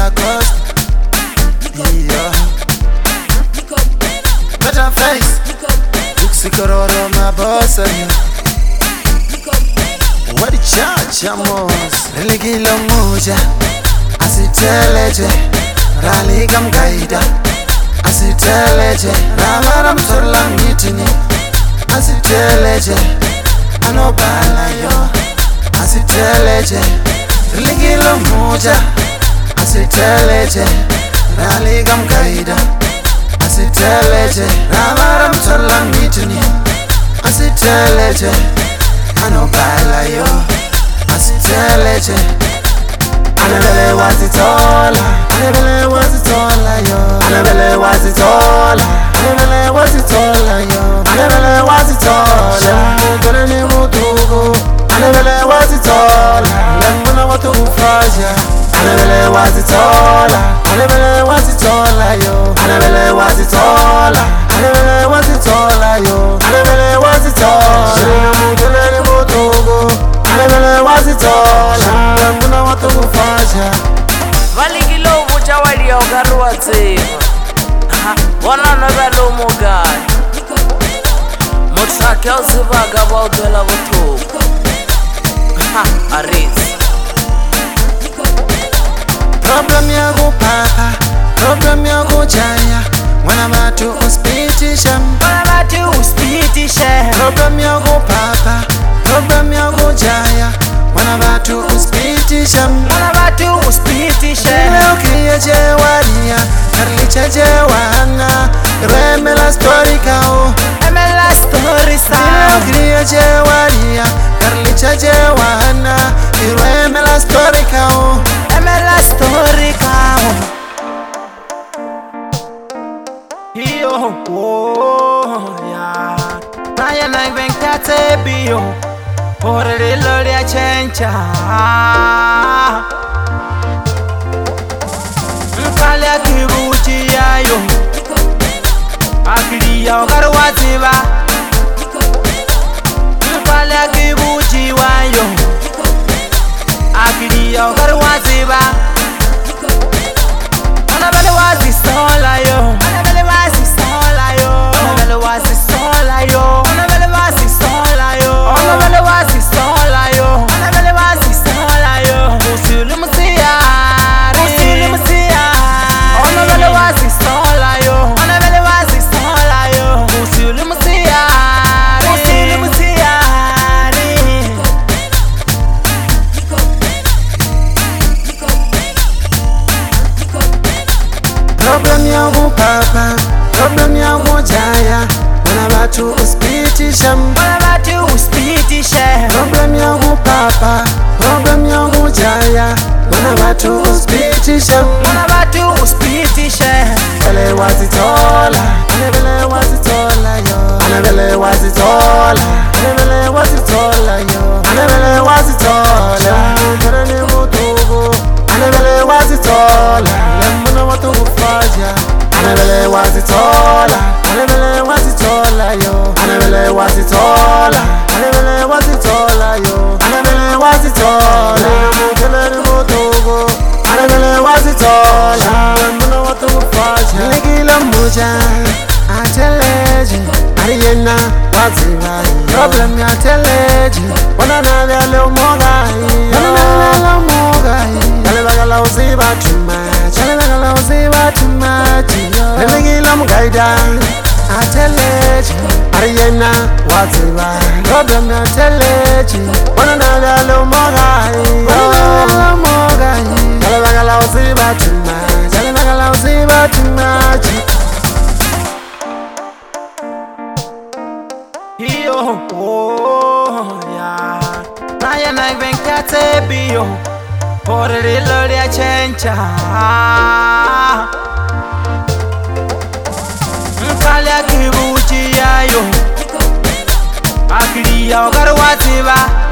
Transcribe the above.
cost. Yeah. Better face. Uksikororo my boss. What the church amos. Religilo moja. Asiteleje. Raligam gaida. Asiteleje. Ramaram torlang mitini. Asiteleje. Anobala yo. Asiteleje. Religilo moja. Asiteleje. Raligam gaida. Asiteleje. Ramaram torlang mitini. Asiteleje. Anobala yo. Asiteleje. Anabele wasitola. Anabele wasitola yo. Anabele wasitola. Anabele wasitola yo. Anabele wasitola. Gonna ni mutugo. Anabele wasitola. Lembuna watu ufaja. Anabele wasitola. Anabele wasitola yo. Anabele wasitola. Anabele wasitola yo. Anabele wasitola. Gonna ni mutugo. Anabele wasitola. Lembuna watu ufaja. Valigilo mucha wali ogarwa tseva. Wana nabelo mugai. Mutsake usivaga baudela butu. Aris. Problem yago papa, problem yago jaya. Wana batu uspitisha. Wana batu uspitisha. Problem yago papa, problem yago jaya. Wana batu uspitisha. Wana batu uspitisha. Leo kriya jewaria, karlicha jewana. Remela story kao. Emela story sa. Leo kriya jewaria, karlicha jewana. Remela story kao. Emela story kao. Yo, oh, yeah. Naya na venkate bio. Ore loria chencha. Nkalia kibuchi yayo. Akiliya ogarwaziba. Nkalia kibuchi wayo. Akiliya ogarwaziba. Anabele wazi sola yo. Anabele wazi sola yo. Anabele wazi sola yo. Anabele wazi sola yo. Anabele wazi sola yo. Anabele wazi sola yo. Usulu musiari. Usulu musiari. Anabele wazi sola yo. Anabele wazi sola yo. Usulu musiari. Usulu musiari. Problem yago papa, problem yago jaya. Wana batu uspitisha. Wana batu uspitisha. Problem yago papa, problem yago jaya. Wana batu uspitisha. Wana batu uspitisha. Anabele wasitola. Anabele wasitola yo. Anabele wasitola. Anabele wasitola yo. Anabele wasitola. Gonna ni mutugo. Anabele wasitola. Lembuna watu ufaja. Anabele wasitola. Anabele wasitola yo. Anabele wasitola. Anabele wasitola yo. Anabele wasitola. Gonna ni mutugo. Anabele wasitola. Lembuna watu ufaja. Legila muja. Ateleje. Ariena waziva. Problem ya teleje. Wana navele umogai. Wana navele umogai. Kalebagala uziba too much. Kalebagala uziba too much. Religila mugaida. Ateleje. Ariena waziva. Problem ya teleje. Wana navele umogai. Wana navele umogai. Kalebagala uziba too much. Kalebagala uziba too much. Yo, oh, yeah. Naya na venkate bio. Ore loria chencha. Nkalia kibuchi yayo. Akiliya ogarwaziba.